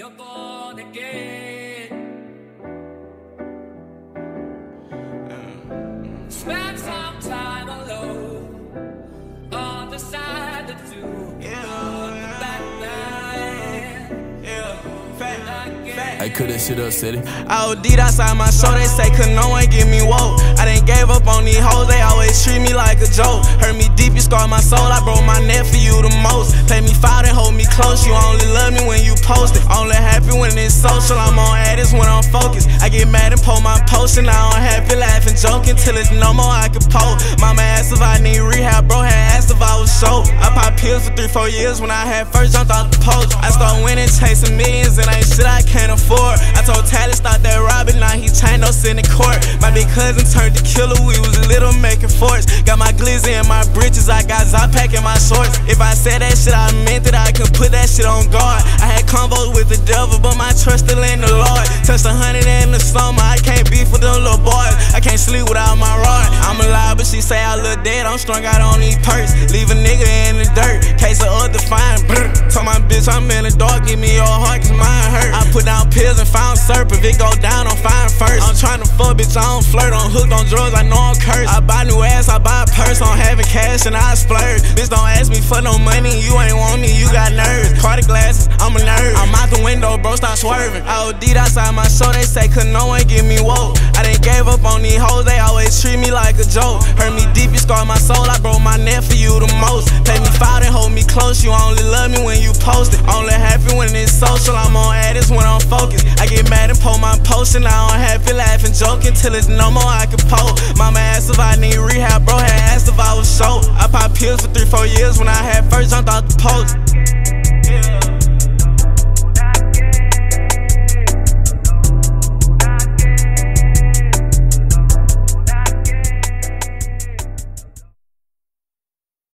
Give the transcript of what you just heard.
never born again. Spend some time alone on the side that you back then. I cut that shit up, City. I OD'd outside my show, they say could no one get me woke. I done gave up on these hoes, they always treat me like a joke. Hurt me deep, you scarred my soul, I broke my neck for you the most. Play me foul and hold me close, you only love me when you post it. Only happy when it's social, I'm on addicts when I'm focused. I get mad and pull my post and I don't happy laughing, joking till it's no more I can post. Mama asked if I need rehab, bro had asked if I was sold. I popped pills for 3-4 years when I had first jumped off the post. I started winning, chasing millions and ain't shit I can't afford. I told Tally start that robbing, now he chained us in the court. My big cousin turned to killer, we was little making forts. Got my glizzy in my britches, I got Zapac in my shorts. If I said that shit, I meant it, I could put that shit on guard. I had convos with the devil, but my trust still in the Lord. Touched 100 in the summer, I can't beef with them little boys. I can't sleep without my rod. I'm alive, but she say I look dead, I'm strung out on these perks. Leave a nigga in the dirt, case of undefined. Told my bitch I'm in the dark, give me your heart, cause mine hurt. I put down pills and found syrup, if it go down, I'm fine first. I'm tryna fuck, bitch, I don't flirt, I'm hooked on drugs, I know I'm cursed. I buy new ass, I buy a purse, I'm having cash and I splurge. Bitch, don't ask me for no money, you ain't want me, you got nerves. Cardi glasses, I'm a nerd. I'm out the window, bro, stop swerving. I OD'd outside my show, they say could no one get me woke. I done gave up on these hoes, they always treat me like a joke. Hurt me deep, you scarred my soul, I broke my neck for you the most. Play me foul and hold me close, you only love me when you post it. Only happy when it's social, I'm on addicts when I'm focused. I get mad and pull my post and I don't happy laughing, joking till it's no more I can post. Mama asked if I need rehab, bro had asked if I was sold. I popped pills for 3-4 years when I had first jumped off the post.